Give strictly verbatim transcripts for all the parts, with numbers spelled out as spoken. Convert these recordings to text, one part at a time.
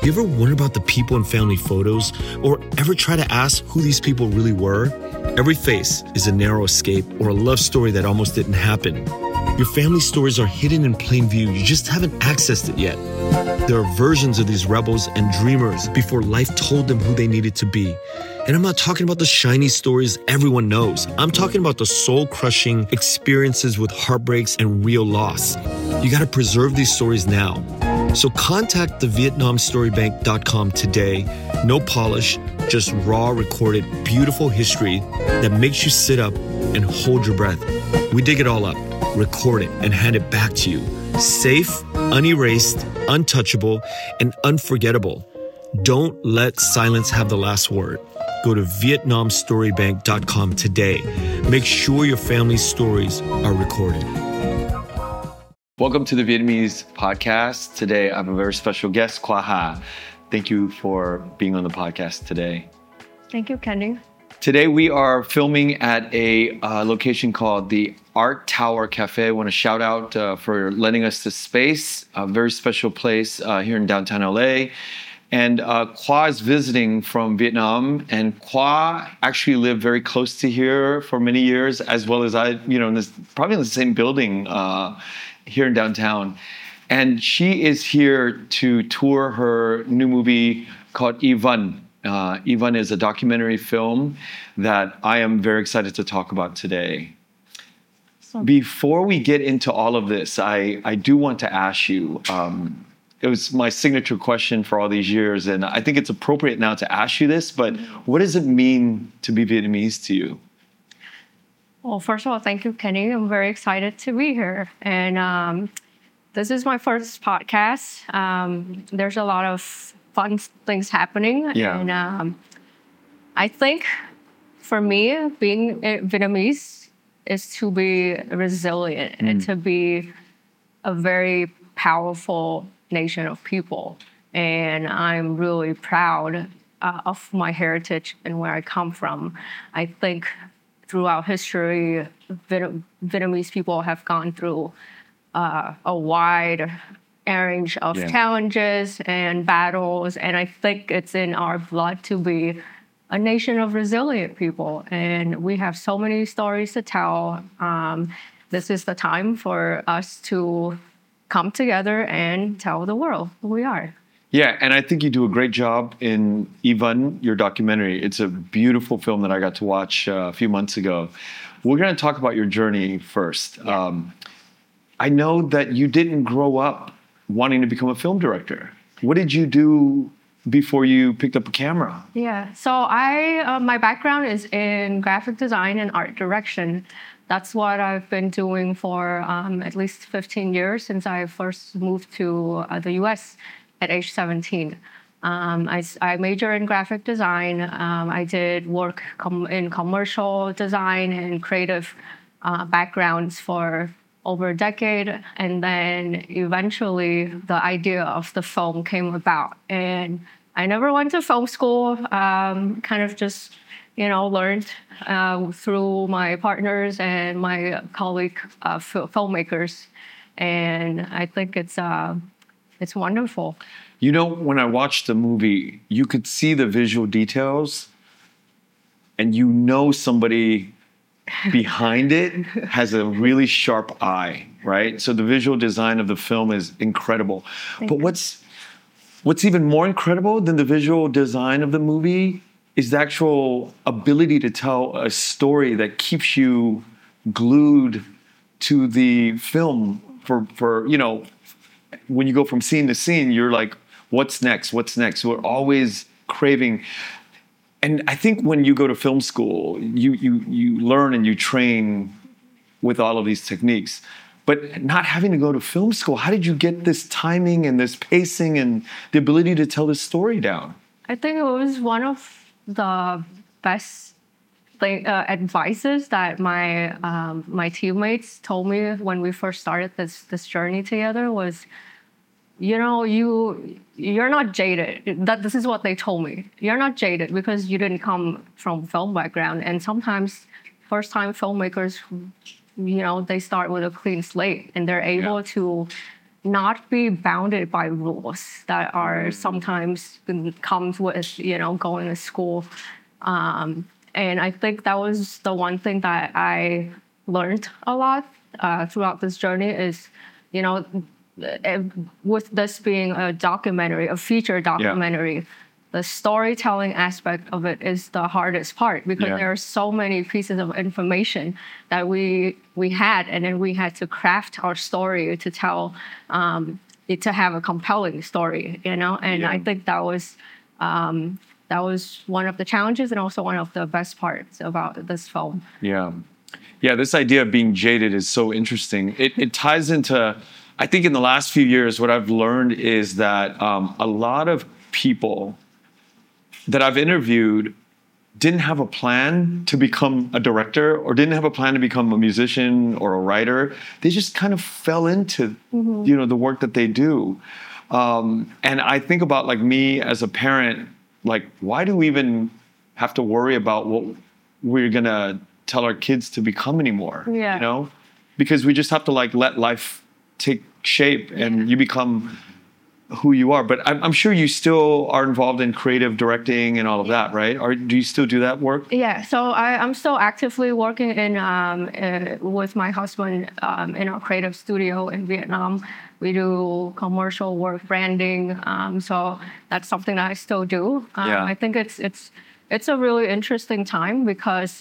You ever wonder about the people in family photos or ever try to ask who these people really were? Every face is a narrow escape or a love story that almost didn't happen. Your family stories are hidden in plain view. You just haven't accessed it yet. There are versions of these rebels and dreamers before life told them who they needed to be. And I'm not talking about the shiny stories everyone knows. I'm talking about the soul-crushing experiences with heartbreaks and real loss. You got to preserve these stories now. So contact the Vietnam Story Bank dot com today. No polish, just raw, recorded, beautiful history that makes you sit up and hold your breath. We dig it all up, record it, and hand it back to you. Safe, unerased, untouchable, and unforgettable. Don't let silence have the last word. Go to Vietnam Story Bank dot com today. Make sure your family's stories are recorded. Welcome to the Vietnamese podcast. Today, I have a very special guest, Khoa Ha. Thank you for being on the podcast today. Thank you, Kenny. Today, we are filming at a uh, location called the Art Tower Cafe. I want to shout out uh, for lending us this space, a very special place uh, here in downtown L A. And uh, Khoa is visiting from Vietnam, and Khoa actually lived very close to here for many years, as well as I, you know, in this, probably in the same building uh, here in downtown. And she is here to tour her new movie called Y Vân. Uh, Y Vân is a documentary film that I am very excited to talk about today. So, before we get into all of this, I, I do want to ask you, um, it was my signature question for all these years, and I think it's appropriate now to ask you this, but what does it mean to be Vietnamese to you? Well, first of all, thank you, Kenny. I'm very excited to be here. And um, this is my first podcast. Um, there's a lot of fun things happening. Yeah. And um, I think for me, being Vietnamese is to be resilient mm. and to be a very powerful nation of people. And I'm really proud uh, of my heritage and where I come from. I think throughout history, Viet- Vietnamese people have gone through uh, a wide range of yeah. challenges and battles. And I think it's in our blood to be a nation of resilient people. And we have so many stories to tell. Um, this is the time for us to come together and tell the world who we are. Yeah, and I think you do a great job in Y Vân, your documentary. It's a beautiful film that I got to watch uh, a few months ago. We're going to talk about your journey first. Yeah. Um, I know that you didn't grow up wanting to become a film director. What did you do before you picked up a camera? Yeah, so I uh, my background is in graphic design and art direction. That's what I've been doing for um, at least fifteen years since I first moved to uh, the U S at age seventeen. Um, I, I majored in graphic design. Um, I did work com- in commercial design and creative uh, backgrounds for over a decade. And then eventually the idea of the film came about. And I never went to film school, um, kind of just, you know, learned uh, through my partners and my colleague uh, f- filmmakers. And I think it's uh, it's wonderful. You know, when I watched the movie, you could see the visual details, and you know somebody behind it has a really sharp eye, right? So the visual design of the film is incredible. Thank but you. what's what's even more incredible than the visual design of the movie is the actual ability to tell a story that keeps you glued to the film for, for you know, when you go from scene to scene, you're like, what's next? What's next? We're always craving. And I think when you go to film school, you you you learn and you train with all of these techniques. But not having to go to film school, how did you get this timing and this pacing and the ability to tell this story down? I think it was one of the best thing, uh, advices that my um, my teammates told me when we first started this this journey together was, you know, you you're not jaded. That this is what they told me. You're not jaded because you didn't come from film background. And sometimes first time filmmakers, you know, they start with a clean slate and they're able yeah. to not be bounded by rules that are sometimes comes with, you know, going to school. Um, and I think that was the one thing that I learned a lot uh, throughout this journey is, you know, with this being a documentary, a feature documentary, yeah. the storytelling aspect of it is the hardest part because yeah. there are so many pieces of information that we we had, and then we had to craft our story to tell, um, to have a compelling story, you know. And yeah. I think that was um, that was one of the challenges, and also one of the best parts about this film. Yeah, yeah. This idea of being jaded is so interesting. It it ties into, I think, in the last few years, what I've learned is that um, a lot of people that I've interviewed didn't have a plan to become a director or didn't have a plan to become a musician or a writer. They just kind of fell into, mm-hmm. you know, the work that they do. Um, and I think about like me as a parent, like, why do we even have to worry about what we're going to tell our kids to become anymore? Yeah. You know, because we just have to like let life take shape and yeah. you become who you are. But I'm, I'm sure you still are involved in creative directing and all of yeah. that, right? Or do you still do that work? Yeah, so I, I'm still actively working in um, uh, with my husband um, in our creative studio in Vietnam. We do commercial work, branding. Um, so that's something that I still do. Um, yeah. I think it's it's it's a really interesting time because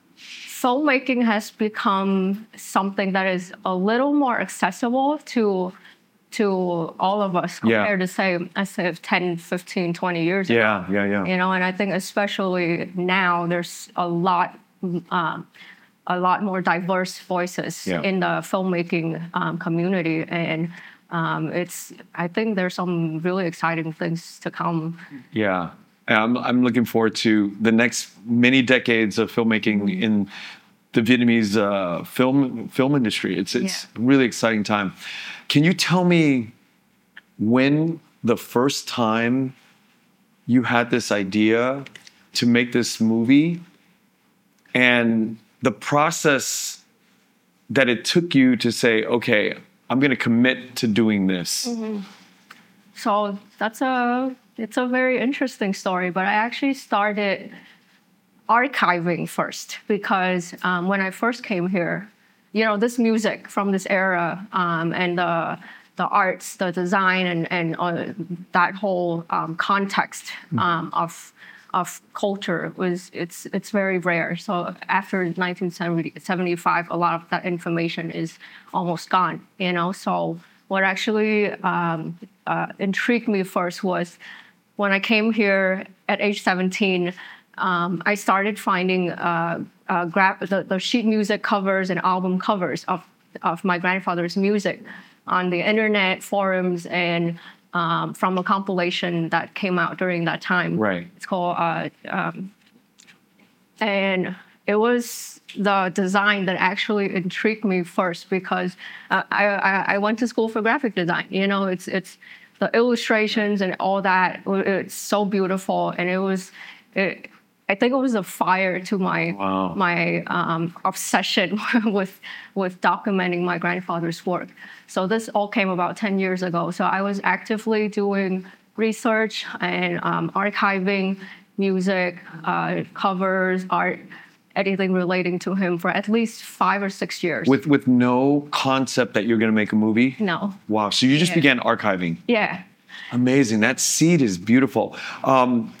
filmmaking has become something that is a little more accessible to to all of us compared yeah. to, say, I say ten, fifteen, twenty years yeah, ago. Yeah, yeah, yeah. You know, and I think especially now there's a lot, um, a lot more diverse voices yeah. in the filmmaking um, community. And um, it's, I think there's some really exciting things to come. Yeah. I'm, I'm looking forward to the next many decades of filmmaking mm-hmm. in the Vietnamese uh, film film industry. It's it's yeah. a really exciting time. Can you tell me when the first time you had this idea to make this movie and the process that it took you to say, okay, I'm going to commit to doing this? Mm-hmm. So that's a, it's a very interesting story, but I actually started archiving first because um, when I first came here, you know, this music from this era um, and the the arts, the design, and and uh, that whole um, context um, of of culture was it's it's very rare. So after nineteen seventy-five, a lot of that information is almost gone. You know, so what actually um, uh, intrigued me first was when I came here at age seventeen. Um, I started finding uh, uh, gra- the, the sheet music covers and album covers of, of my grandfather's music on the internet forums and um, from a compilation that came out during that time. Right. It's called, uh, um, and it was the design that actually intrigued me first because uh, I, I, I went to school for graphic design. You know, it's it's the illustrations and all that. It's so beautiful, and it was. It, I think it was a fire to my wow. my um, obsession with with documenting my grandfather's work. So this all came about ten years ago. So I was actively doing research and um, archiving music, uh, covers, art, anything relating to him for at least five or six years. With with no concept that you're going to make a movie? No. Wow. So you just yeah. began archiving? Yeah. Amazing. That seed is beautiful. Um,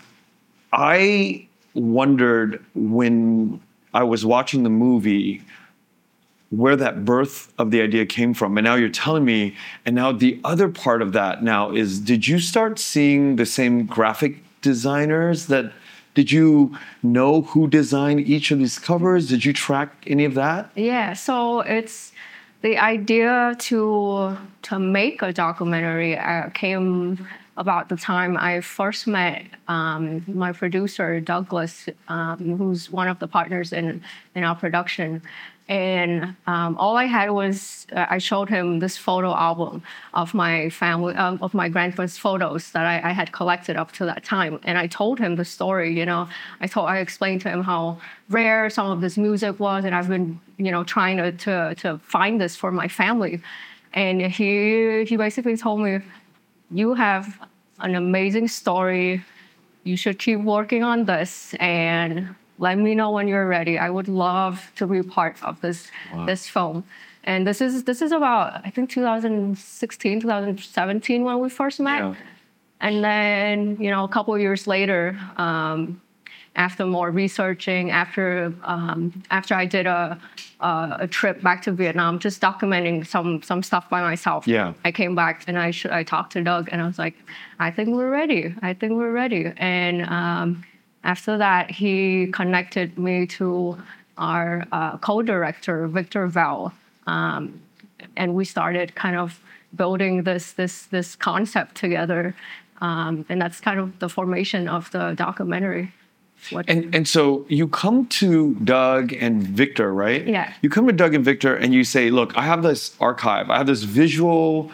I wondered when I was watching the movie where that birth of the idea came from. And now you're telling me, and now the other part of that now is, did you start seeing the same graphic designers that, did you know who designed each of these covers? Did you track any of that? Yeah, so it's the idea to to make a documentary uh, came about the time I first met um, my producer, Douglas, um, who's one of the partners in, in our production. And um, all I had was, uh, I showed him this photo album of my family, um, of my grandfather's photos that I, I had collected up to that time. And I told him the story, you know, I told, I explained to him how rare some of this music was. And I've been, you know, trying to, to, to find this for my family. And he he basically told me, you have an amazing story. You should keep working on this and let me know when you're ready. I would love to be part of this wow. this film. And this is this is about, I think, two thousand sixteen, two thousand seventeen when we first met. Yeah. And then, you know, a couple of years later, um, after more researching, after um, after I did a, a a trip back to Vietnam, just documenting some some stuff by myself. Yeah. I came back and I sh- I talked to Doug and I was like, I think we're ready. I think we're ready. And um, after that, he connected me to our uh, co-director, Victor Val, um, and we started kind of building this this this concept together. Um, and that's kind of the formation of the documentary. What and and so you come to Doug and Victor, right? Yeah. You come to Doug and Victor and you say, look, I have this archive. I have this visual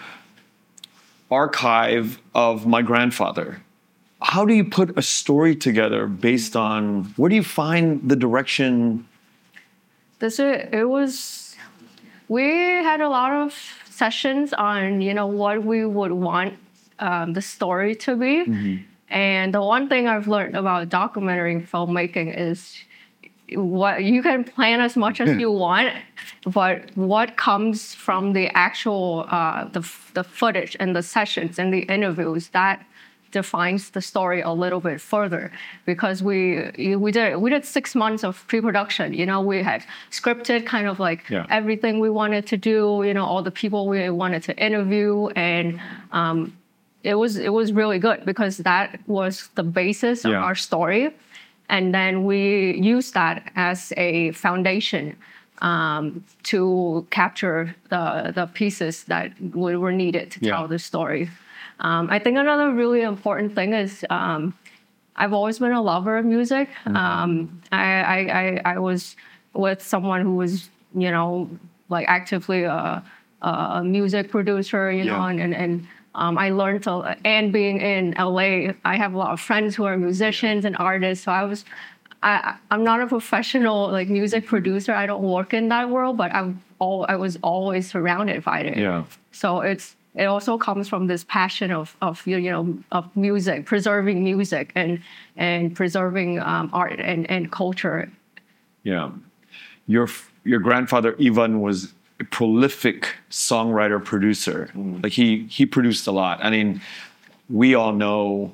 archive of my grandfather. How do you put a story together based on, where do you find the direction? This it was, we had a lot of sessions on, you know, what we would want um, the story to be. Mm-hmm. And the one thing I've learned about documentary filmmaking is what you can plan as much as you want, but what comes from the actual uh, the the footage and the sessions and the interviews, that defines the story a little bit further. Because we we did we did six months of pre-production. You know, we had scripted kind of like yeah. everything we wanted to do. You know, all the people we wanted to interview, and um, It was it was really good because that was the basis of yeah. our story, and then we used that as a foundation um, to capture the the pieces that were needed to yeah. tell the story. Um, I think another really important thing is um, I've always been a lover of music. Mm-hmm. Um, I, I, I I was with someone who was, you know, like actively a, a music producer, you know, yeah. and and. Um, I learned to, and being in L A, I have a lot of friends who are musicians and artists. So I was, I, I'm not a professional like music producer. I don't work in that world, but I'm all, I was always surrounded by it. Yeah. So it's, it also comes from this passion of, of you know, of music, preserving music and and preserving um, art and, and culture. Yeah, your your grandfather Ivan was a prolific songwriter producer. Mm. Like he he produced a lot. I mean, we all know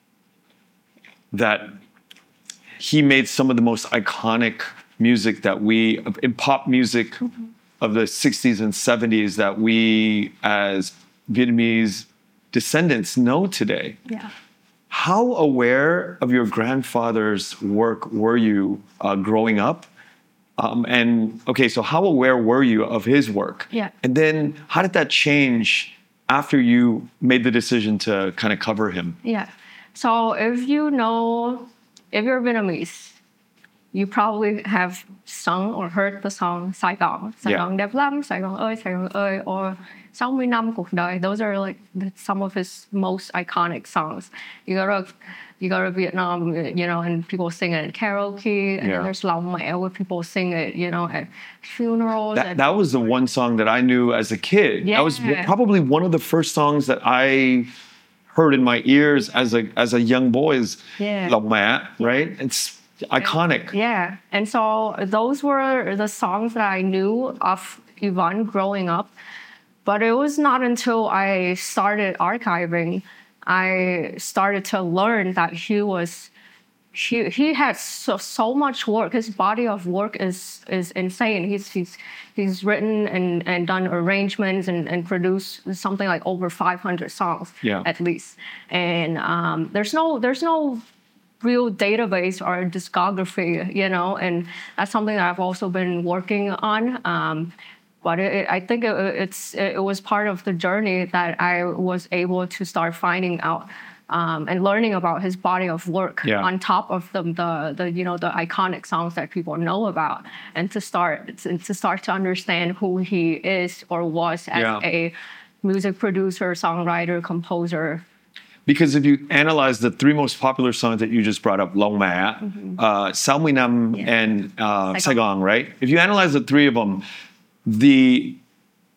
that he made some of the most iconic music that we in pop music mm-hmm. of the sixties and seventies that we as Vietnamese descendants know today. Yeah. How aware of your grandfather's work were you uh, growing up? Um, and okay, so how aware were you of his work? Yeah. And then how did that change after you made the decision to kind of cover him? Yeah. So if you know, if you're Vietnamese, you probably have sung or heard the song Sài Gòn, Sài Gòn đẹp lắm, Sài Gòn ơi, Sài Gòn ơi, or sáu mươi năm cuộc đời. Those are like some of his most iconic songs. You go to you go to Vietnam, you know, and people sing it at karaoke, and yeah. there's Lòng Mẹ where people sing it, you know, at funerals. That, at, that was the one song that I knew as a kid. Yeah. That was probably one of the first songs that I heard in my ears as a as a young boy. Is yeah. Lòng Mẹ, right? It's iconic. Yeah. And so those were the songs that I knew of Ivan growing up. But it was not until I started archiving, I started to learn that he was, he, he had so, so much work. His body of work is is insane. He's he's he's written and, and done arrangements and, and produced something like over five hundred songs yeah. at least. And um, there's no there's no real database or discography, you know, and that's something that I've also been working on. Um, but it, I think it, it's it was part of the journey that I was able to start finding out um, and learning about his body of work yeah. on top of the, the the you know the iconic songs that people know about, and to start to, to start to understand who he is or was as yeah. a music producer, songwriter, composer. Because if you analyze the three most popular songs that you just brought up, Lòng Mẹ, mm-hmm. uh, sáu mươi năm, yeah. and uh, Sài Gòn, right? If you analyze the three of them, the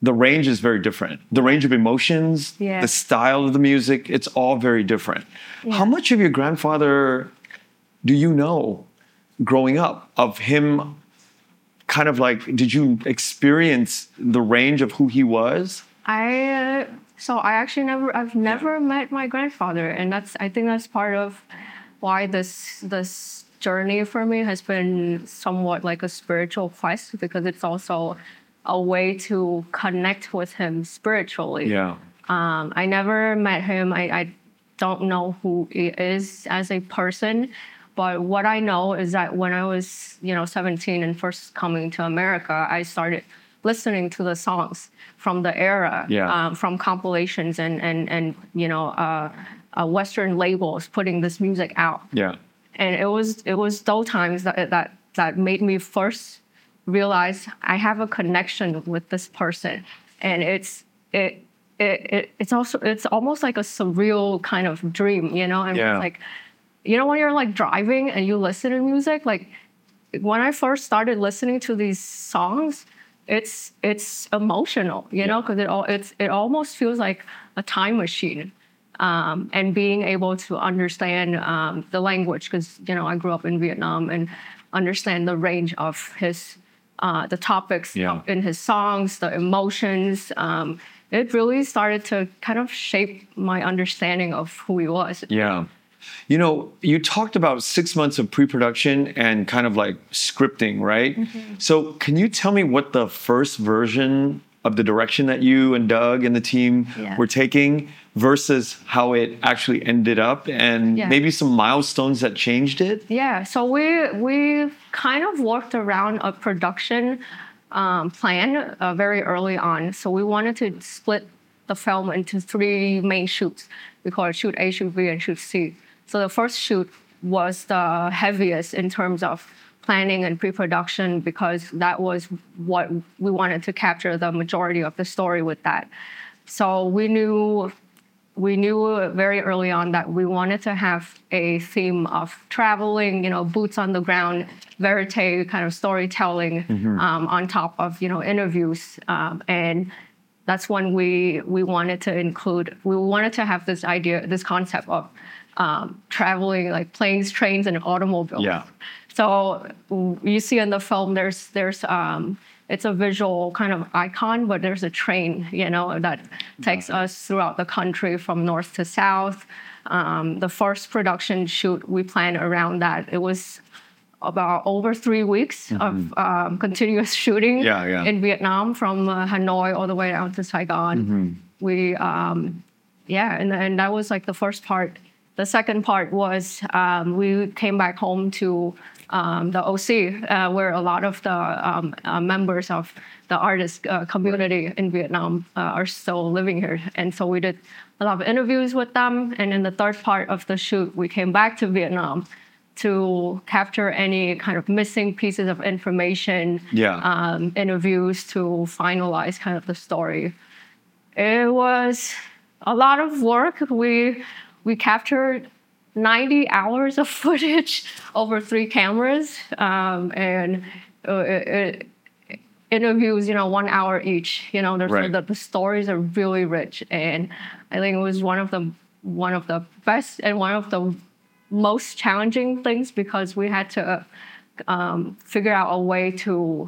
the range is very different. The range of emotions, Yeah. the style of the music, it's all very different. Yeah. How much of your grandfather do you know growing up, of him? Kind of like, did you experience the range of who he was? I uh, so I actually never I've never met my grandfather, and that's I think that's part of why this this journey for me has been somewhat like a spiritual quest, because it's also a way to connect with him spiritually. Yeah. Um, I never met him. I, I don't know who he is as a person, but what I know is that when I was, you know, seventeen and first coming to America, I started listening to the songs from the era, Yeah. um, from compilations and and and you know, uh, uh, Western labels putting this music out. Yeah. And it was it was those times that that that made me first realize I have a connection with this person, and it's it. It, it, it's also it's almost like a surreal kind of dream, you know. And Yeah. it's like, you know, when you're like driving and you listen to music, like when I first started listening to these songs, it's it's emotional, you know, because it all it's it almost feels like a time machine. Um, and being able to understand um, the language, because you know I grew up in Vietnam, and understand the range of his uh, the topics Yeah. in his songs, the emotions. Um, it really started to kind of shape my understanding of who he was. Yeah. You know, you talked about six months of pre-production and kind of like scripting, right? Mm-hmm. So can you tell me what the first version of the direction that you and Doug and the team Yeah. were taking versus how it actually ended up, and Yeah. maybe some milestones that changed it? Yeah, so we we kind of worked around a production um, plan uh, very early on. So we wanted to split the film into three main shoots. We call it shoot A, shoot B, and shoot C. So the first shoot was the heaviest in terms of planning and pre-production, because that was what we wanted to capture the majority of the story with that. So we knew we knew very early on that we wanted to have a theme of traveling, you know, boots on the ground, verite kind of storytelling, um, on top of, you know, interviews. Um, and that's when we we wanted to include, we wanted to have this idea, this concept of um, traveling, like planes, trains, and automobiles. Yeah. So you see in the film, there's there's um, it's a visual kind of icon, but there's a train, you know, that takes us throughout the country from north to south. Um, the first production shoot we planned around that. It was about over three weeks of um, continuous shooting Yeah, yeah. in Vietnam, from uh, Hanoi all the way down to Saigon. We, um, yeah, and, and that was like the first part. The second part was um, we came back home to um, the O C, uh, where a lot of the um, uh, members of the artist uh, community in Vietnam uh, are still living here. And so we did a lot of interviews with them. And in the third part of the shoot, we came back to Vietnam to capture any kind of missing pieces of information, Yeah. um, interviews to finalize kind of the story. It was a lot of work. We we captured ninety hours of footage over three cameras, um, and uh, it, it, interviews, you know, one hour each. You know, there's, Right. the, the stories are really rich, and I think it was one of the one of the best and one of the most challenging things, because we had to um, figure out a way to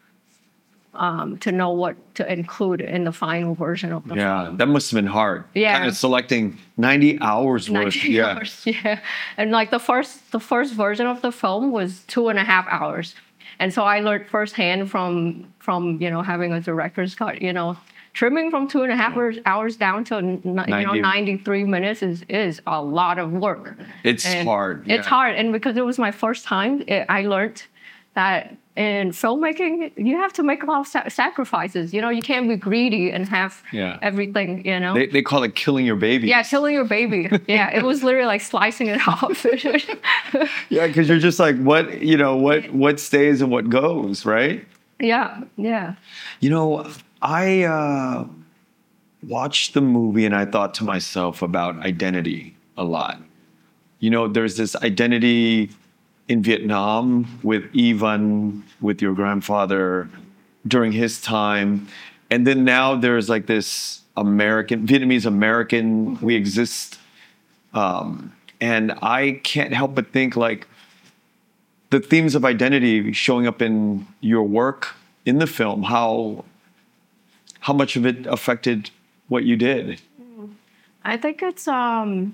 um, to know what to include in the final version of the Yeah, film. that must have been hard. Yeah. Kind of selecting ninety hours worth. ninety Yeah. hours, yeah. And like the first the first version of the film was two and a half hours. And so I learned firsthand from from, you know, having a director's cut, you know, trimming from two and a half hours, hours down to n- you know ninety. ninety-three minutes is is a lot of work. It's And hard. It's yeah. hard, and because it was my first time, it, I learned that in filmmaking you have to make a lot of sa- sacrifices. You know, you can't be greedy and have Yeah. everything. You know. They, they call it killing your baby. Yeah, killing your baby. Yeah, it was literally like slicing it off. Yeah, because you're just like, what, you know, what what stays and what goes, right? yeah, yeah. You know, I uh, watched the movie and I thought to myself about identity a lot. You know, there's this identity in Vietnam with Ivan, with your grandfather during his time. and then now there's like this American, Vietnamese American, we exist. Um, and I can't help but think like the themes of identity showing up in your work in the film, how, how much of it affected what you did? I think it's, um,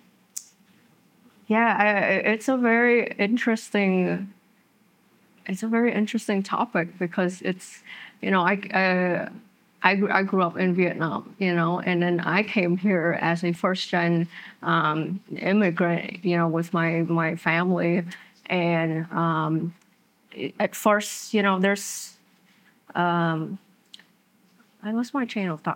yeah, I, it's a very interesting, it's a very interesting topic because it's, you know, I, uh, I, grew, I grew up in Vietnam, you know, and then I came here as a first-gen um, immigrant, you know, with my, my family. And um, at first, you know, there's, um, I lost my chain of thought.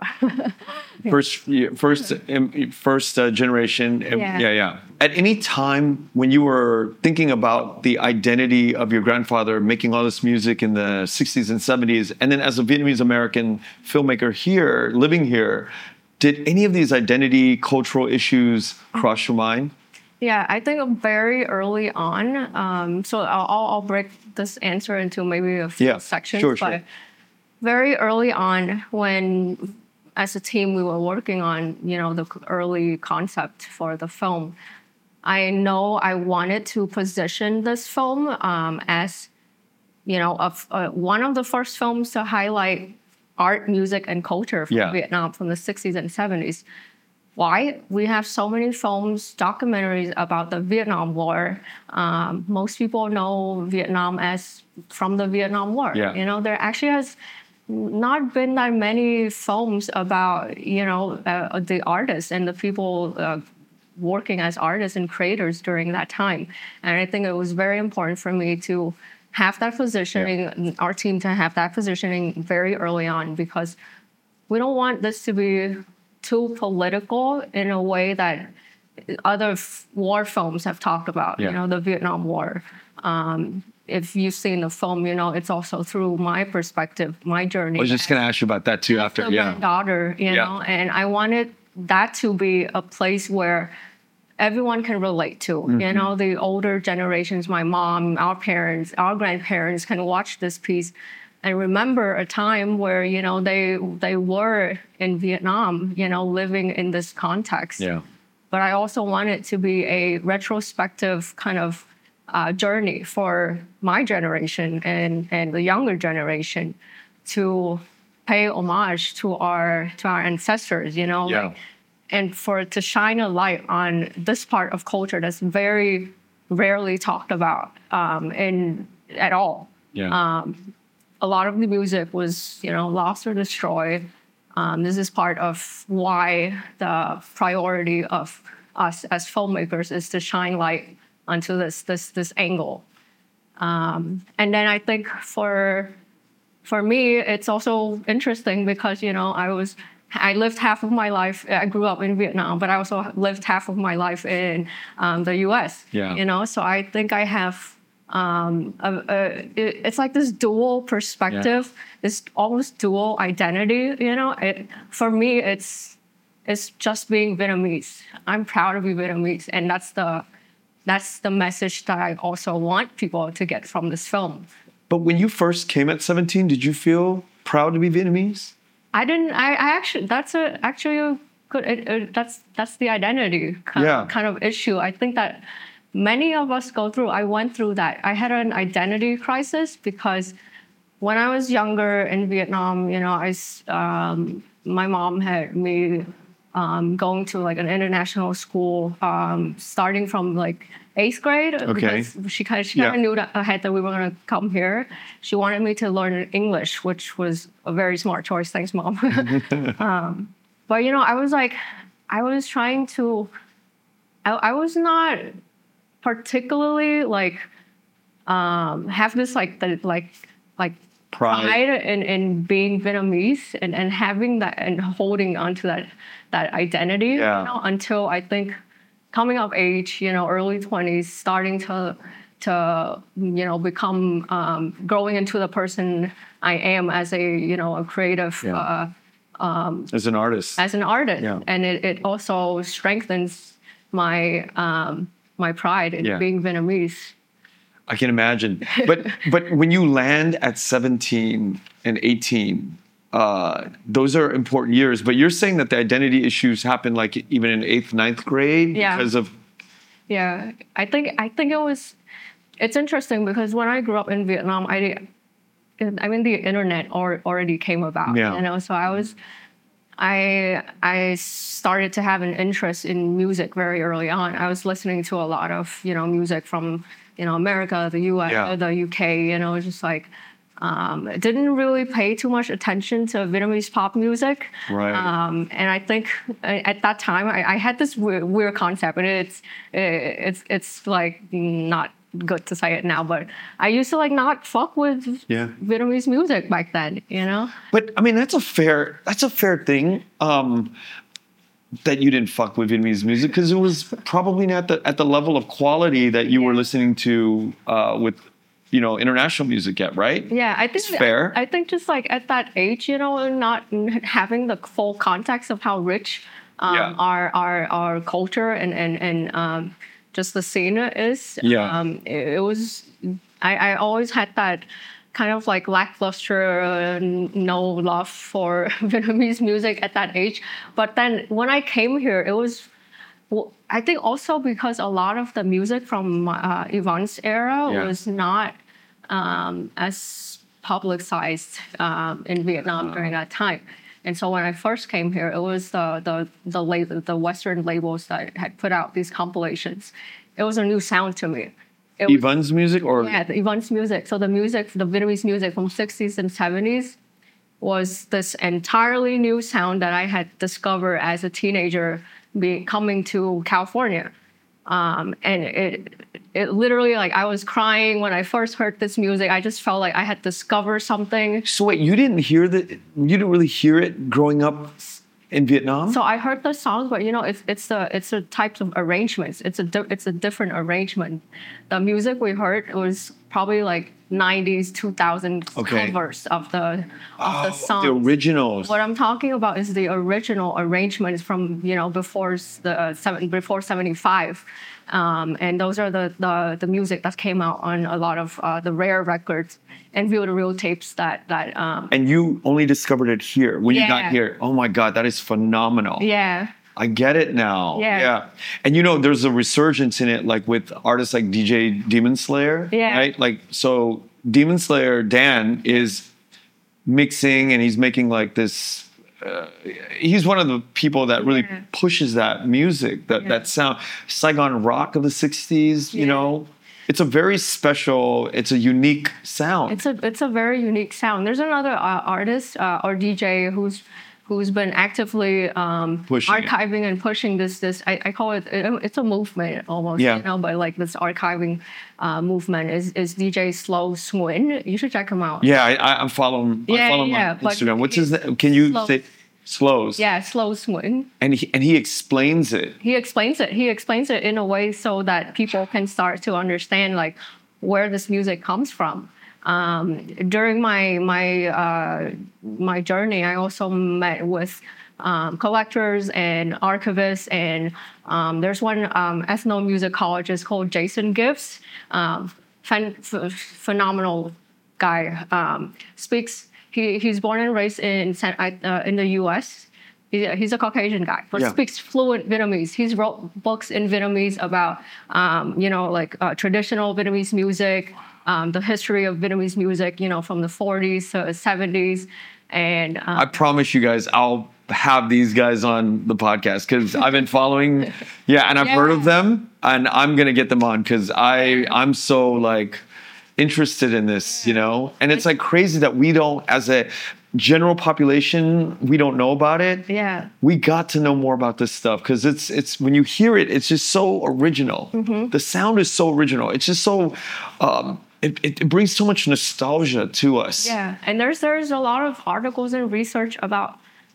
First, first, um, first uh, generation. um, Yeah. yeah, yeah. At any time when you were thinking about the identity of your grandfather making all this music in the sixties and seventies, and then as a Vietnamese American filmmaker here, living here, did any of these identity, cultural issues cross your mind? Yeah, I think very early on. Um, so I'll, I'll break this answer into maybe a few Yeah, sections. sure, but sure. very early on, when as a team we were working on, you know, the early concept for the film, I know I wanted to position this film um, as, you know, a, uh, one of the first films to highlight art, music, and culture from Yeah. Vietnam from the sixties and seventies. Why? We have so many films, documentaries about the Vietnam War. Um, most people know Vietnam as from the Vietnam War. Yeah. You know, there actually has not been that many films about, you know, uh, the artists and the people uh, working as artists and creators during that time. And I think it was very important for me to have that positioning, Yeah. our team to have that positioning very early on, because we don't want this to be too political in a way that other f- war films have talked about, Yeah. you know, the Vietnam War. Um, if you've seen the film, you know, it's also through my perspective, my journey. I was just going to ask you about that too after. The Yeah. granddaughter, you Yeah. know, and I wanted that to be a place where everyone can relate to. Mm-hmm. You know, the older generations, my mom, our parents, our grandparents can watch this piece and remember a time where, you know, they they were in Vietnam, you know, living in this context. Yeah. But I also want it to be a retrospective kind of uh, journey for my generation and, and the younger generation to pay homage to our to our ancestors, you know, Yeah. like, and for it to shine a light on this part of culture that's very rarely talked about um, in at all. Yeah. Um, a lot of the music was, you know, lost or destroyed. Um, this is part of why the priority of us as filmmakers is to shine light onto this this this angle. Um, and then I think for for me, it's also interesting because, you know, I was I lived half of my life. I grew up in Vietnam, but I also lived half of my life in um, the U S. Yeah. You know, so I think I have. Um, a, a, it, it's like this dual perspective, Yeah. this almost dual identity. You know, it, for me, it's it's just being Vietnamese. I'm proud to be Vietnamese, and that's the that's the message that I also want people to get from this film. But when you first came at seventeen, did you feel proud to be Vietnamese? I didn't. I, I actually. That's a actually a good. It, it, that's that's the identity kind, Yeah. of, kind of issue. I think that many of us go through. I went through that. I had an identity crisis because when I was younger in Vietnam, you know, I s- um, my mom had me um, going to like an international school, um, starting from like eighth grade. Okay. Because she kind of she Yeah. kind of knew that ahead that we were going to come here. She wanted me to learn English, which was a very smart choice. Thanks, mom. um, but you know, I was like, I was trying to. I, I was not particularly like um, have this like the like like Pride. pride in, in being Vietnamese and, and having that and holding onto that that identity, Yeah. you know, until I think coming of age, you know, early twenties, starting to to you know become um, growing into the person I am as a you know a creative Yeah. uh, As an artist. as an artist, Yeah. and it, it also strengthens my um, my pride in Yeah. being Vietnamese. I can imagine. But but when you land at seventeen and eighteen, uh, those are important years. But you're saying that the identity issues happen like even in eighth, ninth grade Yeah. because of Yeah, I think I think it was. It's interesting because when I grew up in Vietnam, I, I mean, the internet or, already came about. Yeah. You know, so I was, I I started to have an interest in music very early on. I was listening to a lot of you know music from you know America, the U S, Yeah. the U K. You know, just like. Um, I didn't really pay too much attention to Vietnamese pop music. Right. Um, and I think uh, at that time I, I had this weird, weird concept, and it's it's it's like not good to say it now, but I used to like not fuck with Yeah. Vietnamese music back then, you know? But I mean, that's a fair that's a fair thing um, that you didn't fuck with Vietnamese music because it was probably not the, at the level of quality that you were Yeah. listening to uh, with you know international music yet, right? Yeah, I think It's fair. I, I think just like at that age, you know, not having the full context of how rich um, Yeah. our our our culture and and and um, just the scene is. Yeah. Um, it, it was. I, I always had that kind of like lackluster, uh, no love for Vietnamese music at that age. But then when I came here, it was. Well, I think also because a lot of the music from uh, Yvonne's era Yeah. was not um, as publicized um, in Vietnam during that time. And so when I first came here, it was the the the, label, the Western labels that had put out these compilations. It was a new sound to me. It was, Yvonne's music or yeah, the Yvonne's music. So the music, the Vietnamese music from sixties and seventies was this entirely new sound that I had discovered as a teenager be coming to California. Um, and it it literally, like, I was crying when I first heard this music. I just felt like I had discovered something. So wait, you didn't hear that? You didn't really hear it growing up in Vietnam? So I heard the songs, but you know, it's it's the it's the types of arrangements. It's a di- it's a different arrangement. The music we heard was probably like nineties, two thousands Okay. covers of the of the Oh, songs. the originals. What I'm talking about is the original arrangements from you know before s- the uh, seven before seventy-five, um, and those are the, the the music that came out on a lot of uh, the rare records and reel-to-reel tapes that that um, And you only discovered it here when you Yeah. got here. Oh my God, that is phenomenal. yeah. I get it now. Yeah. And you know, there's a resurgence in it, like with artists like D J Demon Slayer. Yeah. Right? Like, so Demon Slayer, Dan, is mixing and he's making like this. Uh, he's one of the people that really Yeah. pushes that music, that, Yeah. that sound. Saigon Rock of the sixties, you Yeah. know? It's a very special, it's a unique sound. It's a it's a very unique sound. There's another uh, artist uh, or D J who's who's been actively um, Pushing it. archiving and pushing this this I, I call it it's a movement almost Yeah. you know but like this archiving uh, movement is is D J Slow Swin. You should check him out. Yeah, I, I, I'm following. I Yeah, follow him yeah, on but Instagram. What's his name? Can you Slow- say Slows? Yeah, Slow Swin. And he and he explains it. He explains it. He explains it in a way so that people can start to understand like where this music comes from. Um, during my my uh, my journey, I also met with um, collectors and archivists, and um, there's one um, ethnomusicologist called Jason Gibbs, um, phen- ph- phenomenal guy. Um, speaks. He he's born and raised in San- uh, in the U S. He's a, he's a Caucasian guy, but Yeah. speaks fluent Vietnamese. He's wrote books in Vietnamese about, um, you know, like uh, traditional Vietnamese music, um, the history of Vietnamese music, you know, from the forties to the seventies. And um, I promise you guys, I'll have these guys on the podcast because I've been following. Yeah, and I've heard of Yeah. them, and I'm gonna get them on because I I'm so like interested in this, you know. And it's like crazy that we don't, as a general population, we don't know about it. yeah, We got to know more about this stuff because it's it's when you hear it, it's just so original. Mm-hmm. The sound is so original. It's just so um, it, it, it brings so much nostalgia to us. yeah. And there's there's a lot of articles and research about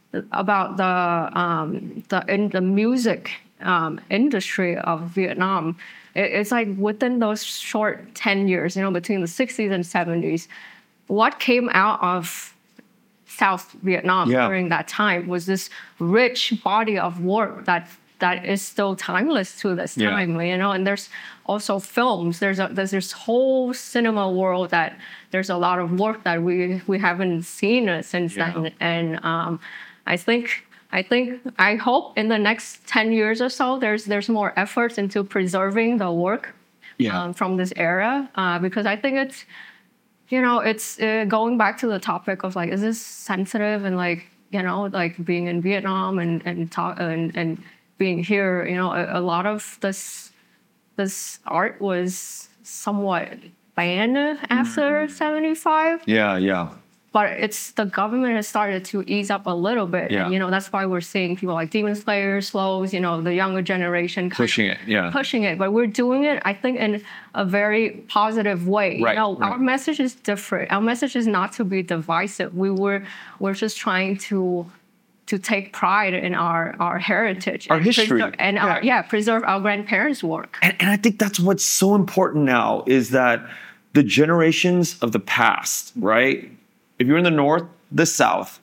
about the um, the in the music um, industry of Vietnam. It, it's like within those short ten years, you know, between the sixties and seventies, what came out of South Vietnam Yeah. during that time was this rich body of work that that is still timeless to this Yeah. time, you know. And there's also films. There's a, there's this whole cinema world that there's a lot of work that we we haven't seen uh, since Yeah. then. And um, I think I think I hope in the next ten years or so, there's there's more efforts into preserving the work Yeah. um, from this era, uh, because I think it's, you know, it's uh, going back to the topic of like, is this sensitive, and like, you know, like being in Vietnam and and talk and, and being here, you know, a, a lot of this this art was somewhat banned after seventy-five. Yeah, yeah. But it's the government has started to ease up a little bit. Yeah. And, you know, that's why we're seeing people like Demon Slayer, Slows, you know, the younger generation kind Pushing of it, yeah. pushing it. But we're doing it, I think, in a very positive way. Right, You know, right. our message is different. Our message is not to be divisive. We were we're just trying to to take pride in our our heritage, Our and history. preserve, and Yeah. our yeah, preserve our grandparents' work. And, and I think that's what's so important now is that the generations of the past, right? If you're in the North, the South,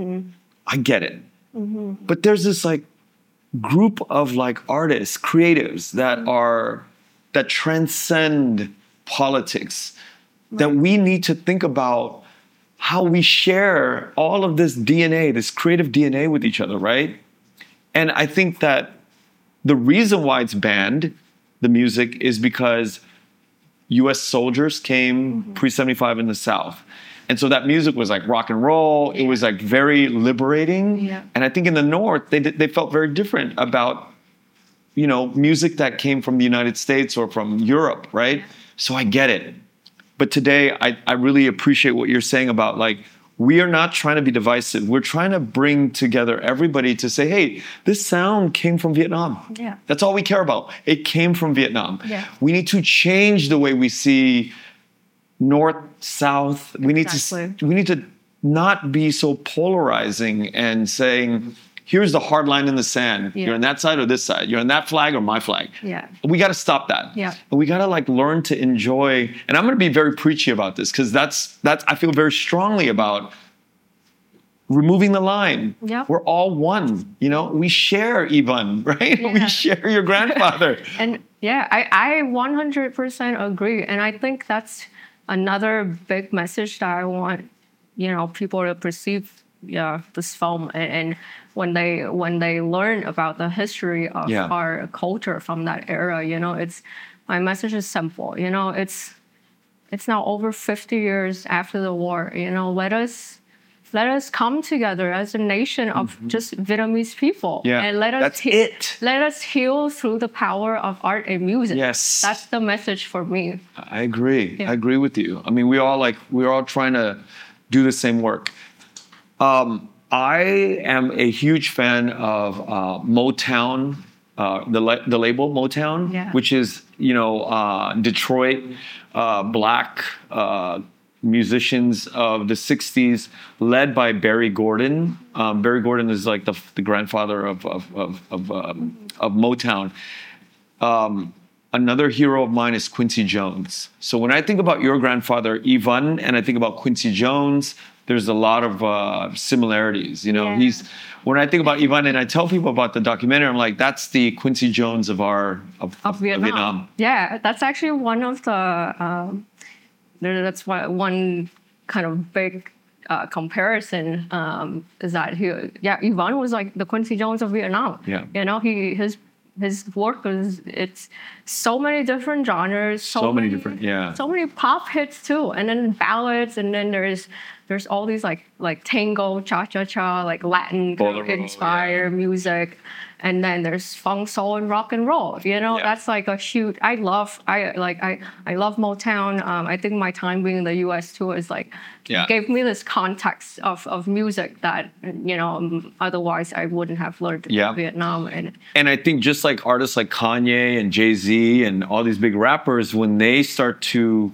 I get it. But there's this like group of like artists, creatives that are, that transcend politics, that we need to think about how we share all of this D N A, this creative D N A with each other, right? And I think that the reason why it's banned, the music, is because U S soldiers came pre seventy-five in the South. And so that music was like rock and roll. It was like very liberating. Yeah. And I think in the North, they did- they felt very different about, you know, music that came from the United States or from Europe, right? So I get it. But today, I, I really appreciate what you're saying about like, we are not trying to be divisive. We're trying to bring together everybody to say, hey, this sound came from Vietnam. Yeah. That's all we care about. It came from Vietnam. Yeah. We need to change the way we see North, South. We need Exactly. to we need to not be so polarizing and saying, here's the hard line in the sand. Yeah. You're on that side or this side. You're on that flag or my flag. Yeah. We got to stop that. Yeah. And we got to like learn to enjoy. And I'm going to be very preachy about this because that's that's I feel very strongly about removing the line. Yeah. We're all one. You know, we share Ivan, right? We Yeah. share your grandfather. And yeah, I, I one hundred percent agree. And I think that's another big message that I want, you know, people to perceive yeah, this film. And, and when they when they learn about the history of Yeah. our culture from that era, you know, it's my message is simple. You know, it's it's now over fifty years after the war. You know, let us let us come together as a nation of just Vietnamese people. Mm-hmm. Yeah, And let us that's he- it. Let us heal through the power of art and music. Yes. That's the message for me. I agree. Yeah. I agree with you. I mean, we all like we're all trying to do the same work. Um, I am a huge fan of uh, Motown, uh, the la- the label Motown, Yeah. which is you know uh, Detroit uh, black uh, musicians of the sixties, led by Barry Gordon. Um, Barry Gordon is like the, the grandfather of of of of, um, of Motown. Um, another hero of mine is Quincy Jones. So when I think about your grandfather, Ivan, and I think about Quincy Jones, there's a lot of uh, similarities. You know, Yeah. he's when I think about Ivan, and I tell people about the documentary, I'm like, that's the Quincy Jones of our of, Of Vietnam. Yeah, that's actually one of the, um, there- that's why one kind of big uh, comparison um, is that he, yeah, Ivan was like the Quincy Jones of Vietnam. Yeah. You know, he his his work is, it's so many different genres. So, So many different- yeah. So many pop hits too, and then ballads, and then there's there's all these like like tango, cha cha cha, like Latin kind of Bolero, inspired music, and then there's funk, soul, and rock and roll. You know, Yeah. that's like a huge. I love I like I I love Motown. Um, I think my time being in the U S too is like Yeah. gave me this context of of music that you know um, otherwise I wouldn't have learned Yeah. in Vietnam. And And I think just like artists like Kanye and Jay-Z and all these big rappers, when they start to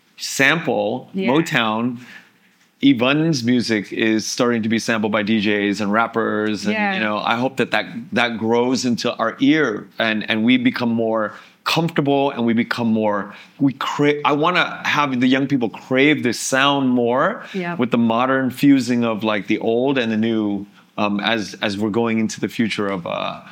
sample Yeah. Motown, Ivan's music is starting to be sampled by D Js and rappers. And, Yeah. you know, I hope that, that that grows into our ear and, and we become more comfortable and we become more, we crave, I want to have the young people crave this sound more Yeah. with the modern fusing of like the old and the new um, as, as we're going into the future of uh,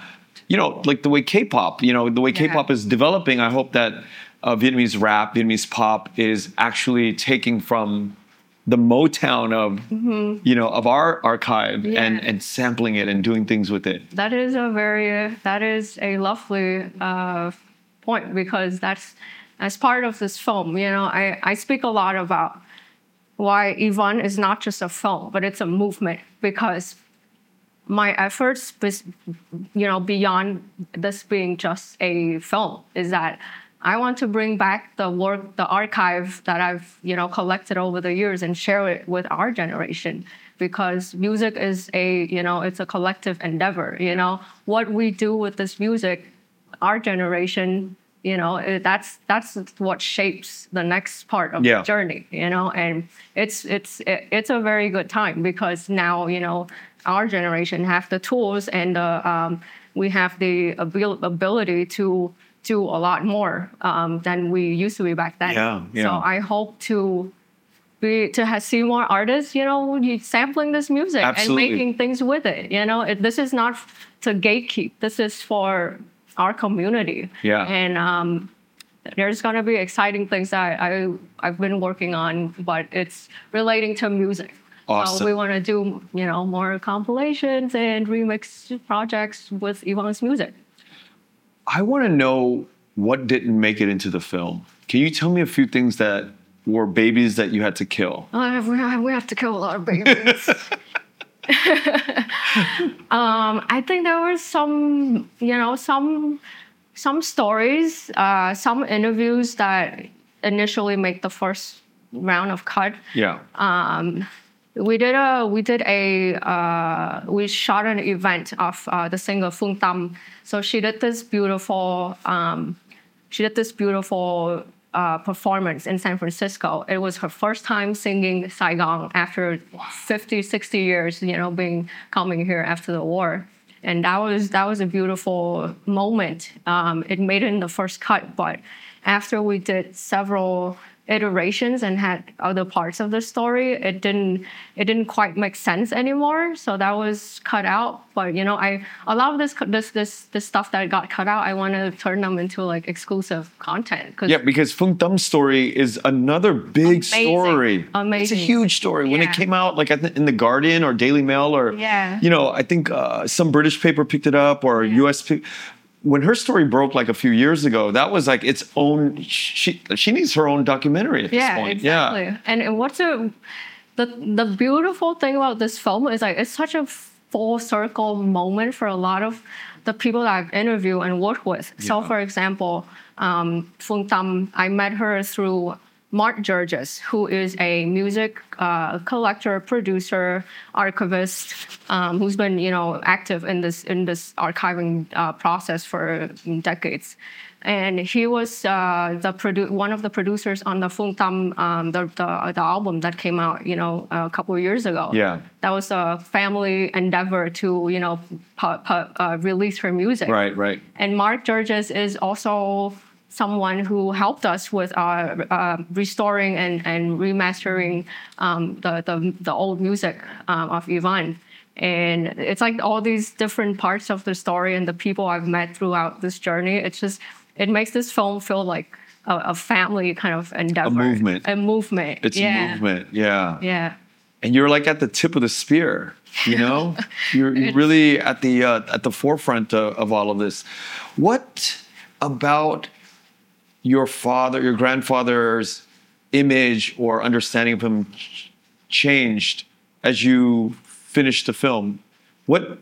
you know, like the way K-pop, you know, the way Yeah. K-pop is developing. I hope that uh, Vietnamese rap, Vietnamese pop is actually taking from the Motown of, you know, of our archive Yeah. and, and sampling it and doing things with it. That is a very that is a lovely uh, point, because that's as part of this film. You know, I, I speak a lot about why Yvonne is not just a film, but it's a movement, because my efforts, bes- you know, beyond this being just a film, is that I want to bring back the work, the archive that I've, you know, collected over the years and share it with our generation, because music is a, you know, it's a collective endeavor. You know, what we do with this music, our generation, you know, it- that's that's what shapes the next part of Yeah. the journey. You know, and it's it's it- it's a very good time, because now, you know, our generation have the tools, and uh, um, we have the abil- ability to do a lot more um, than we used to be back then. Yeah, yeah. So I hope to be to have, see more artists, you know, you- sampling this music Absolutely. and making things with it. You know, it, this is not to gatekeep. This is for our community. Yeah. And um, there's gonna be exciting things that I I've been working on, but it's relating to music. Awesome. So we want to do, you know, more compilations and remix projects with Yvonne's music. I want to know what didn't make it into the film. Can you tell me a few things that were babies that you had to kill? Uh, we, have, we have to kill a lot of babies. um, I think there were some, you know, some some stories, uh, some interviews that initially make the first round of cut. Yeah. Um, we did a we did a uh, we shot an event of uh, the singer Phương Tâm. So she did this beautiful um, she did this beautiful uh, performance in San Francisco. It was her first time singing Saigon after fifty, sixty years, you know, being coming here after the war. And that was that was a beautiful moment. Um, it made it in the first cut, but after we did several iterations and had other parts of the story, it didn't it didn't quite make sense anymore. So that was cut out. But you know, I a lot of this this this this stuff that got cut out, I want to turn them into like exclusive content. Yeah, because Phương Tâm story is another big Amazing. story. Amazing. It's a huge story. When it Yeah. came out, like I think in the Guardian or Daily Mail, or Yeah. you know, I think uh, some British paper picked it up, or U S P. When her story broke like a few years ago, that was like its own. She she needs her own documentary at Yeah, this point. exactly. Yeah. And what's a the the beautiful thing about this film is like it's such a full circle moment for a lot of the people that I've interviewed and worked with. So, Yeah. for example, um, Phương Tâm, I met her through Mark Georges, who is a music uh, collector, producer, archivist, um, who's been, you know, active in this in this archiving uh, process for decades. And he was uh, the produ- one of the producers on the Phương Tâm, um, the, the the album that came out, you know, a couple of years ago. Yeah. That was a family endeavor to, you know, pu- pu- uh, release her music. Right. Right. And Mark Georges is also someone who helped us with uh, uh, restoring and, and remastering um, the, the the old music um, of Yvonne. And it's like all these different parts of the story and the people I've met throughout this journey. It's just, it makes this film feel like a, a family kind of endeavor. A movement. A movement. It's yeah. a movement. Yeah. Yeah. And you're like at the tip of the spear, you know. you're, you're really at the uh, at the forefront of, of all of this. What about your father, your grandfather's image or understanding of him ch- changed as you finished the film? What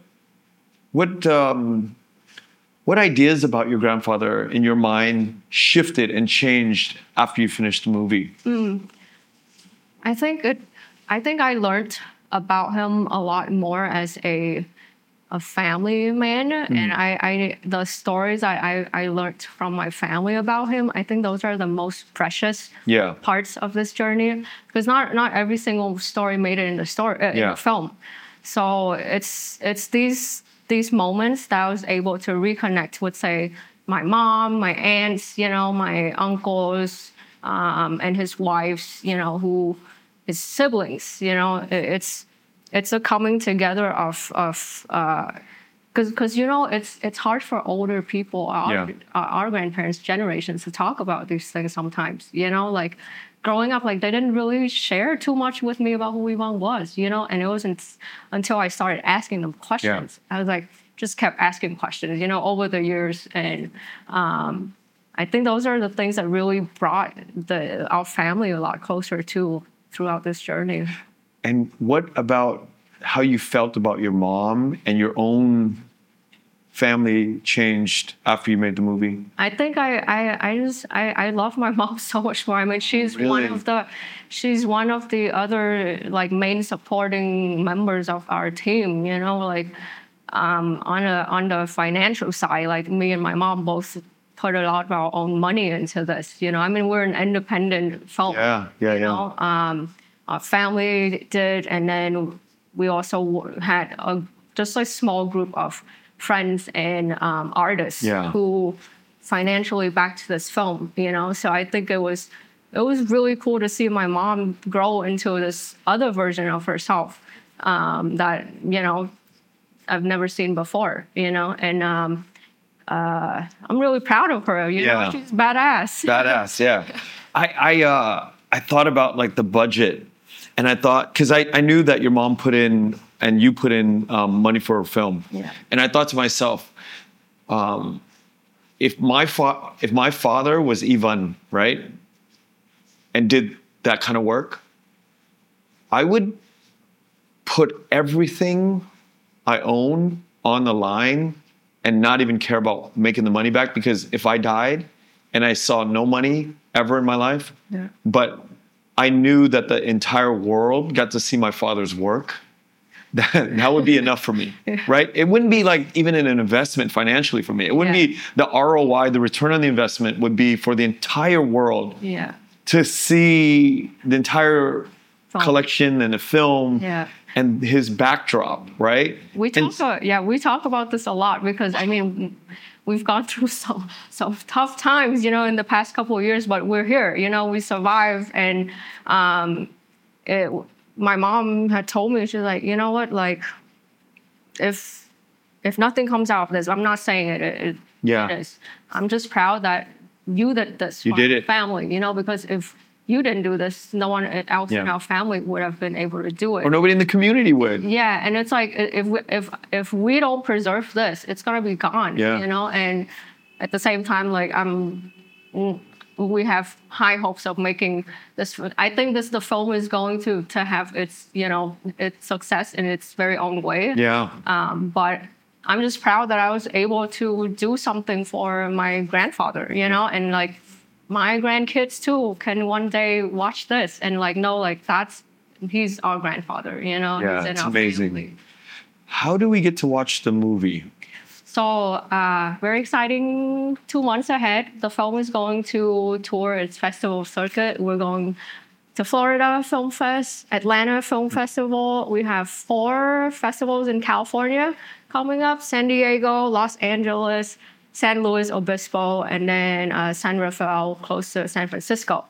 what um, what ideas about your grandfather in your mind shifted and changed after you finished the movie? I think it. I think I learned about him a lot more as a a family man, and I, I the stories I, I I learned from my family about him. I think those are the most precious Yeah. parts of this journey, because not not every single story made it in the story uh, in Yeah. the film. So it's it's these these moments that I was able to reconnect with, say, my mom, my aunts, you know, my uncles, um, and his wives, you know, who his siblings, you know, it- it's it's a coming together of of uh, because because you know it's it's hard for older people, our, Yeah. our our grandparents' generations, to talk about these things sometimes. You know, like growing up, like they didn't really share too much with me about who Yvonne was. You know, and it wasn't until I started asking them questions. I was like, just kept asking questions. You know, over the years, and um, I think those are the things that really brought the our family a lot closer to throughout this journey. And what about how you felt about your mom and your own family changed after you made the movie? I think I, I, I just I, I love my mom so much more. I mean, she's Really? one of the she's one of the other like main supporting members of our team. You know, like um, on a on the financial side, like me and my mom both put a lot of our own money into this. You know, I mean, we're an independent film. Yeah, yeah, you yeah. know? Um, our family did, and then we also had a just a small group of friends and um, artists Yeah. who financially backed this film, you know. So I think it was it was really cool to see my mom grow into this other version of herself um, that you know I've never seen before, you know. And um, uh, I'm really proud of her. You Yeah. know, she's badass. Badass, yeah. I I uh I thought about like the budget, and I thought because I I knew that your mom put in and you put in um, money for a film, Yeah. and I thought to myself, um, if my fa- if my father was Ivan, right, and did that kind of work, I would put everything I own on the line and not even care about making the money back, because if I died and I saw no money ever in my life, Yeah. but I knew that the entire world got to see my father's work, that, that would be enough for me, right? It wouldn't be like even an investment financially for me. It wouldn't Yeah. be the R O I, the return on the investment would be for the entire world Yeah. to see the entire Film. collection and the film Yeah. and his backdrop, right? We And- talk, about, yeah, we talk about this a lot because I mean, we've gone through some some tough times, you know, in the past couple of years, but we're here, you know, we survived, and um, it, my mom had told me, she's like, you know what, like, if if nothing comes out of this, I'm not saying it, it, it Yeah. it is. I'm just proud that you did this You for did our it. family, you know, because if you didn't do this, no one else in Yeah. our family would have been able to do it. Or nobody in the community would. Yeah, and it's like if we, if if we don't preserve this, it's gonna be gone. Yeah. You know, and at the same time, like I'm, mm, we have high hopes of making this. I think this the film is going to to have its you know its success in its very own way. Yeah. Um, but I'm just proud that I was able to do something for my grandfather. You know, and like my grandkids too can one day watch this and like know like that's he's our grandfather, you know. Yeah, he's in it's our amazing. family. How do we get to watch the movie? So uh, very exciting two months ahead. The film is going to tour its festival circuit. We're going to Florida Film Fest, Atlanta Film Festival. We have four festivals in California coming up: San Diego, Los Angeles, San Luis Obispo, and then uh, San Rafael, close to San Francisco.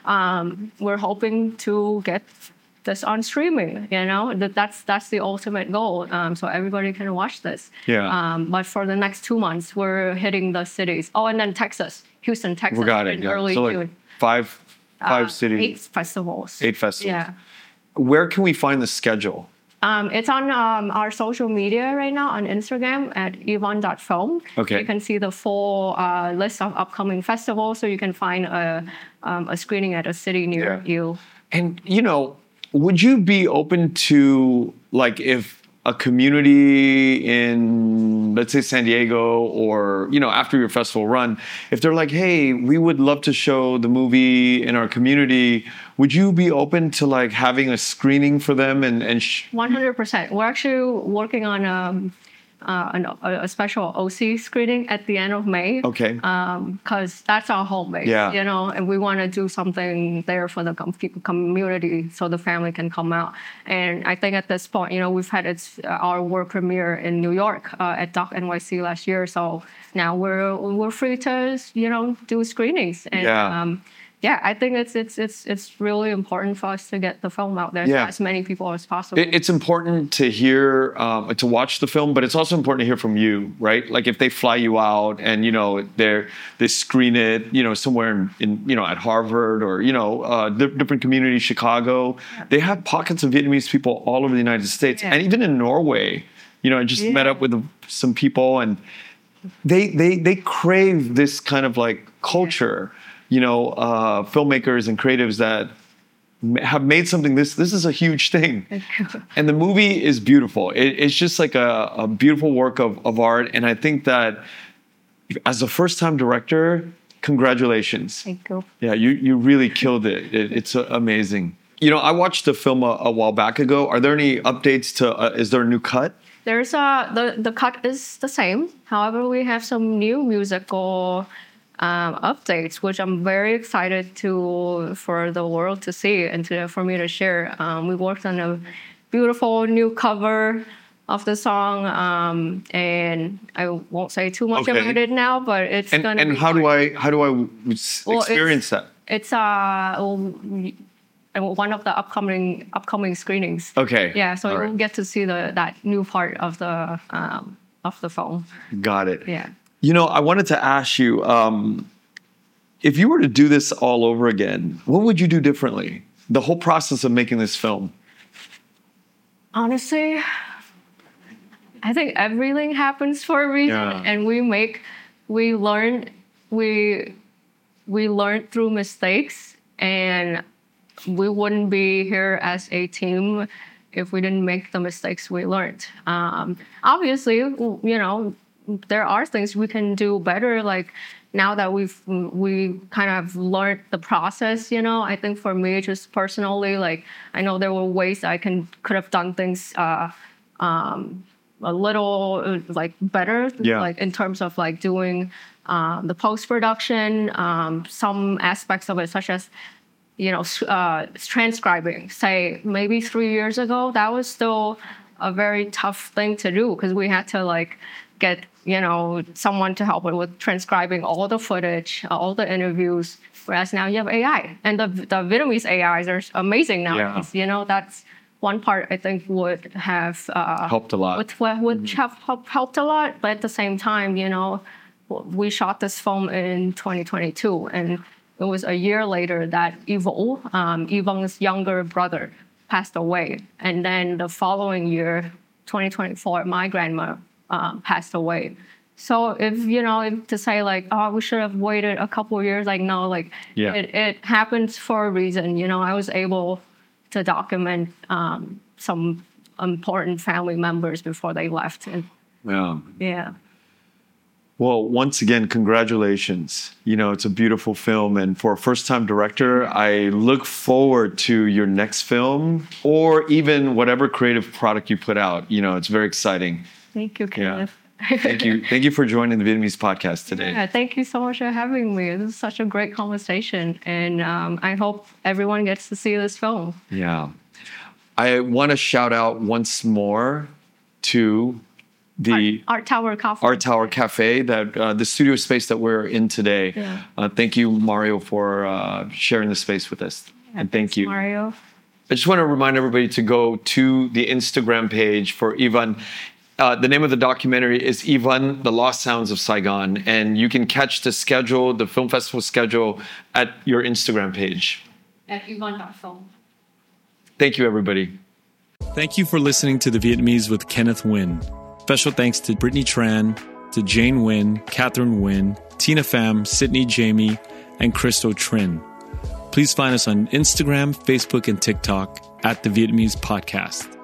Um, we're hoping to get this on streaming. You know, that that's that's the ultimate goal. Um, so everybody can watch this. Yeah. Um, but for the next two months, we're hitting the cities. Oh, and then Texas, Houston, Texas, We got it. in Yeah. early So like June. five, five Uh, cities, Eight festivals. eight festivals. Yeah. Where can we find the schedule? Um, it's on um, our social media right now on Instagram at yvonne dot film. Okay. You can see the full uh, list of upcoming festivals, so you can find a, um, a screening at a city near Yeah. you. And, you know, would you be open to, like, if a community in, let's say, San Diego, or, you know, after your festival run, if they're like, hey, we would love to show the movie in our community, would you be open to, like, having a screening for them? And, and sh- one hundred percent. We're actually working on um, uh, an, a, a special O C screening at the end of May. Okay. Because that's our home base, Yeah. you know, and we want to do something there for the com- community so the family can come out. And I think at this point, you know, we've had its uh, our world premiere in New York uh, at Doc N Y C last year. So now we're we're free to, you know, do screenings. And Yeah. um, yeah, I think it's it's it's it's really important for us to get the film out there Yeah. to as many people as possible. It, it's important to hear, um, to watch the film, but it's also important to hear from you, right? Like if they fly you out and, you know, they're, they screen it, you know, somewhere in, in you know, at Harvard or, you know, uh, di- different communities, Chicago, Yeah. they have pockets of Vietnamese people all over the United States. Yeah. And even in Norway, you know, I just Yeah. met up with some people and they, they, they crave this kind of like culture, you know, uh, filmmakers and creatives that have made something this this is a huge thing. And the movie is beautiful. It, it's just like a, a beautiful work of, of art. And I think that as a first-time director, congratulations. Thank you. Yeah, you, you really killed it. it it's uh, amazing. You know, I watched the film a, a while back ago. Are there any updates to, uh, is there a new cut? There's a the the cut is the same. However, we have some new musical um, updates, which I'm very excited to for the world to see and to for me to share. Um, we worked on a beautiful new cover of the song, um, and I won't say too much Okay. about it now, but it's And gonna. and be how do fun. I how do I s- Well, experience that? It's uh well, one of the upcoming upcoming screenings. Okay. Yeah, so All you'll right. get to see the that new part of the um, of the film. Got it. Yeah. You know, I wanted to ask you, um, if you were to do this all over again, what would you do differently? The whole process of making this film. Honestly, I think everything happens for a reason, Yeah. and we make, we learn, we we learn through mistakes, and we wouldn't be here as a team if we didn't make the mistakes we learned. Um, obviously, you know, there are things we can do better. Like now that we've we kind of learned the process, you know, I think for me, just personally, like I know there were ways I can could have done things uh, um, a little uh, like better, Yeah. like in terms of like doing um, the post production, um, some aspects of it, such as you know, uh, transcribing. Say maybe three years ago, that was still a very tough thing to do because we had to like get you know someone to help with transcribing all the footage, all the interviews. Whereas now you have A I, and the the Vietnamese A Is are amazing now. Yeah. You know, that's one part I think would have uh, Helped a lot. Would, would have help, helped a lot, but at the same time, you know, we shot this film in twenty twenty-two, and it was a year later that Evil, um, Yvonne's younger brother, passed away. And then the following year, twenty twenty-four, my grandma um, passed away. So if, you know, if to say like, oh, we should have waited a couple of years, like, no, like Yeah. it, it happens for a reason. You know, I was able to document um, some important family members before they left. And Yeah. yeah. Well, once again, congratulations. You know, it's a beautiful film. And for a first-time director, I look forward to your next film or even whatever creative product you put out. You know, it's very exciting. Thank you, Yeah. Kenneth. Thank you. Thank you for joining the Vietnamese podcast today. Yeah, thank you so much for having me. This is such a great conversation. And um, I hope everyone gets to see this film. Yeah. I want to shout out once more to the Art, Art Tower Coffee. Art Tower Cafe, that uh, the studio space that we're in today. Yeah. Uh, thank you, Mario, for uh, sharing the space with us. Yeah, and thank thanks, you. Mario. I just want to remind everybody to go to the Instagram page for Yvonne. Uh, the name of the documentary is Yvonne, The Lost Sounds of Saigon. And you can catch the schedule, the film festival schedule, at your Instagram page. At Yvonne dot film. Thank you, everybody. Thank you for listening to The Vietnamese with Kenneth Nguyen. Special thanks to Brittany Tran, to Jane Nguyen, Catherine Nguyen, Tina Pham, Sydney Jamie, and Christo Trin. Please find us on Instagram, Facebook, and TikTok at The Vietnamese Podcast.